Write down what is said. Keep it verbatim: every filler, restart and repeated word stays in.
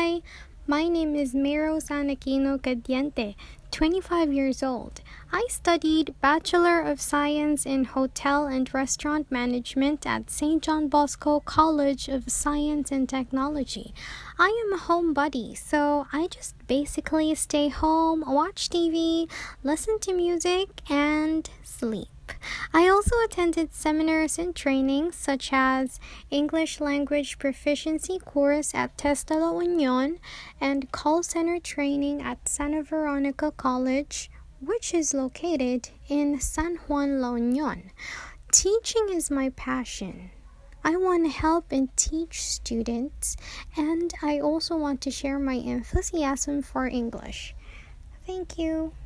Hi, my name is Mero Sanakino Cadiente, twenty-five years old. I studied Bachelor of Science in Hotel and Restaurant Management at Saint John Bosco College of Science and Technology. I am a homebody, so I just basically stay home, watch T V, listen to music, and sleep. I also attended seminars and trainings such as English Language Proficiency course at Testa La Union and call center training at Santa Veronica College, which is located in San Juan La Union. Teaching is my passion. I want to help and teach students, and I also want to share my enthusiasm for English. Thank you.